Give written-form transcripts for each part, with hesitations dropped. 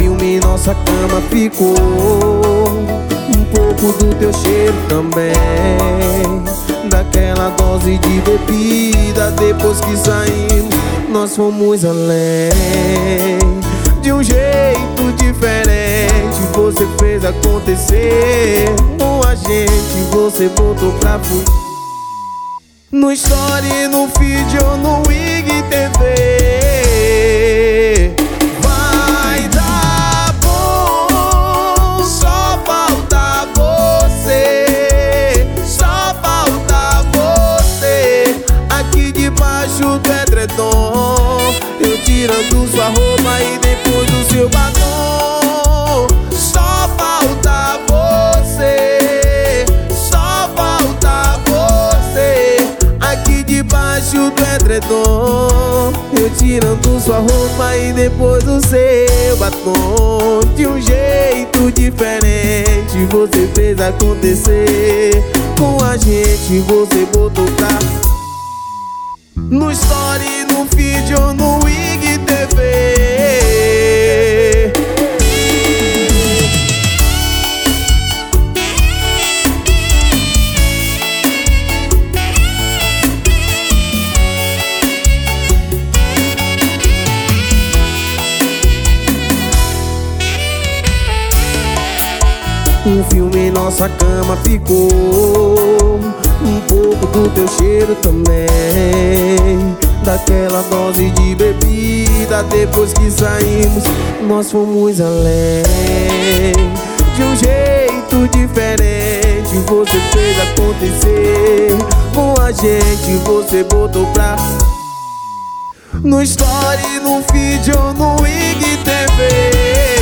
filme nossa cama ficou, um pouco do teu cheiro também, daquela dose de bebida. Depois que saímos, nós fomos além. De um jeito diferente, você fez acontecer. Com a gente, você botou pra fugir. No story, no feed ou no IGTV. Vai dar bom, só falta você. Só falta você. Aqui debaixo do edredom, eu tirando sua roupa e depois do seu batom. Só falta você. Só falta você. Aqui debaixo do edredom, eu tirando sua roupa e depois do seu batom. De um jeito diferente, você fez acontecer. Com a gente, você botou pra... No story, no feed ou no IGTV. Um filme nossa cama ficou, um pouco do teu cheiro também, daquela dose de bebida. Depois que saímos, nós fomos além. De um jeito diferente, você fez acontecer. Com a gente, você botou pra... No story, no feed ou no IGTV.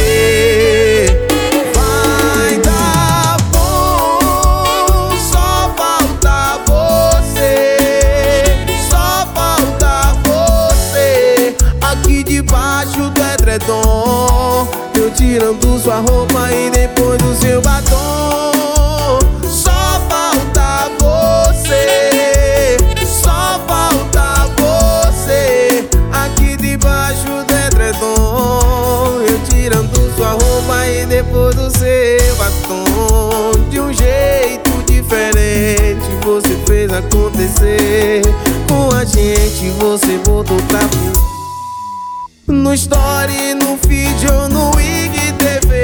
Debaixo do edredom, eu tirando sua roupa e depois do seu batom. Só falta você. Só falta você. Aqui debaixo do edredom, eu tirando sua roupa e depois do seu batom. De um jeito diferente, você fez acontecer. Com a gente, você botou pra fugir. No story, no feed ou no IGTV.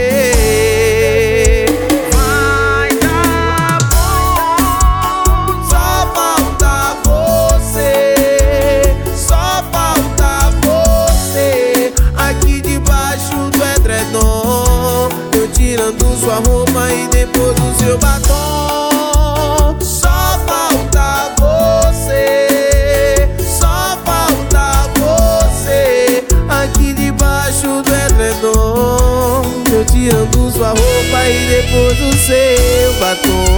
Vai dar bom, só falta você. Só falta você. Aqui debaixo do edredom, eu tirando sua roupa e depois do seu batom. Só falta você. Só falta você. Aqui debaixo do edredom, eu tirando sua roupa e depois do seu batom.